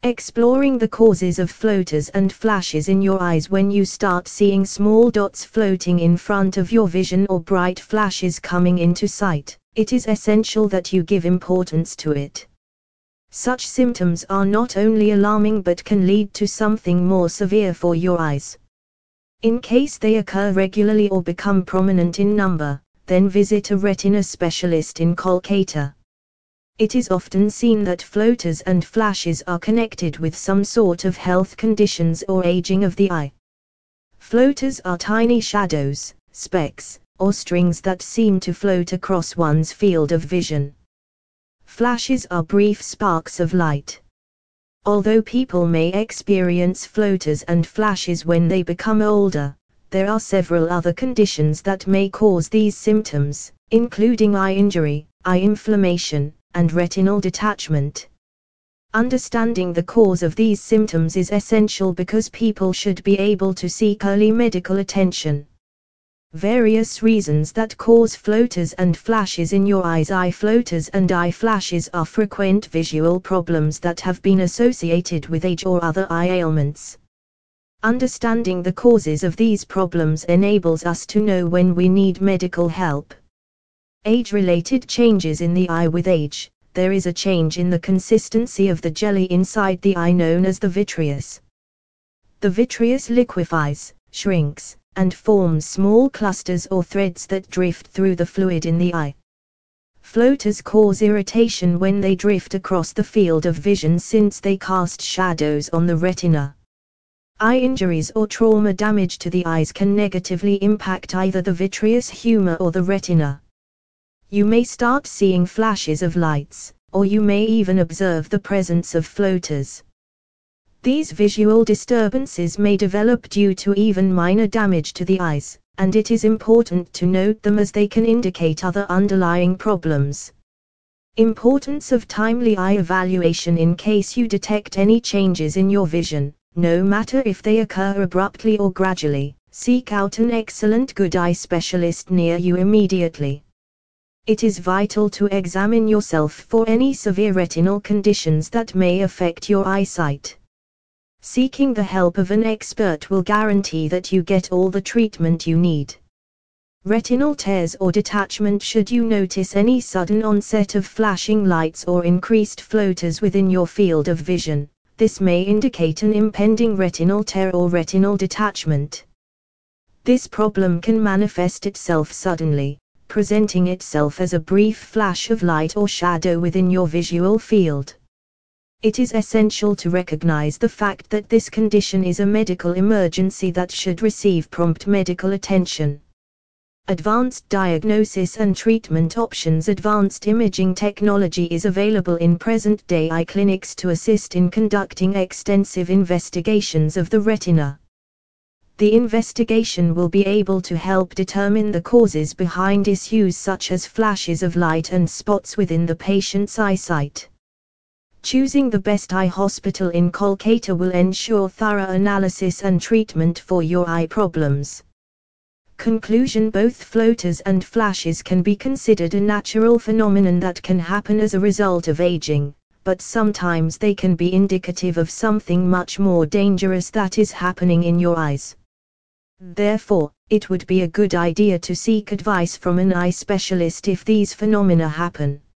Exploring the causes of floaters and flashes in your eyes. When you start seeing small dots floating in front of your vision or bright flashes coming into sight, it is essential that you give importance to it. Such symptoms are not only alarming but can lead to something more severe for your eyes. In case they occur regularly or become prominent in number, then visit a retina specialist in Kolkata. It is often seen that floaters and flashes are connected with some sort of health conditions or aging of the eye. Floaters are tiny shadows, specks, or strings that seem to float across one's field of vision. Flashes are brief sparks of light. Although people may experience floaters and flashes when they become older, there are several other conditions that may cause these symptoms, including eye injury, eye inflammation, and retinal detachment. Understanding the cause of these symptoms is essential because people should be able to seek early medical attention. Various reasons that cause floaters and flashes in your eyes. Eye floaters and eye flashes are frequent visual problems that have been associated with age or other eye ailments. Understanding the causes of these problems enables us to know when we need medical help. Age-related changes in the eye. With age, there is a change in the consistency of the jelly inside the eye known as the vitreous. The vitreous liquefies, shrinks, and forms small clusters or threads that drift through the fluid in the eye. Floaters cause irritation when they drift across the field of vision since they cast shadows on the retina. Eye injuries or trauma damage to the eyes can negatively impact either the vitreous humor or the retina. You may start seeing flashes of lights, or you may even observe the presence of floaters. These visual disturbances may develop due to even minor damage to the eyes, and it is important to note them as they can indicate other underlying problems. Importance of timely eye evaluation. In case you detect any changes in your vision, no matter if they occur abruptly or gradually, seek out an excellent good eye specialist near you immediately. It is vital to examine yourself for any severe retinal conditions that may affect your eyesight. Seeking the help of an expert will guarantee that you get all the treatment you need. Retinal tears or detachment. Should you notice any sudden onset of flashing lights or increased floaters within your field of vision, this may indicate an impending retinal tear or retinal detachment. This problem can manifest itself suddenly, presenting itself as a brief flash of light or shadow within your visual field. It is essential to recognize the fact that this condition is a medical emergency that should receive prompt medical attention. Advanced diagnosis and treatment options. Advanced imaging technology is available in present-day eye clinics to assist in conducting extensive investigations of the retina. The investigation will be able to help determine the causes behind issues such as flashes of light and spots within the patient's eyesight. Choosing the best eye hospital in Kolkata will ensure thorough analysis and treatment for your eye problems. Conclusion. Both floaters and flashes can be considered a natural phenomenon that can happen as a result of aging, but sometimes they can be indicative of something much more dangerous that is happening in your eyes. Therefore, it would be a good idea to seek advice from an eye specialist if these phenomena happen.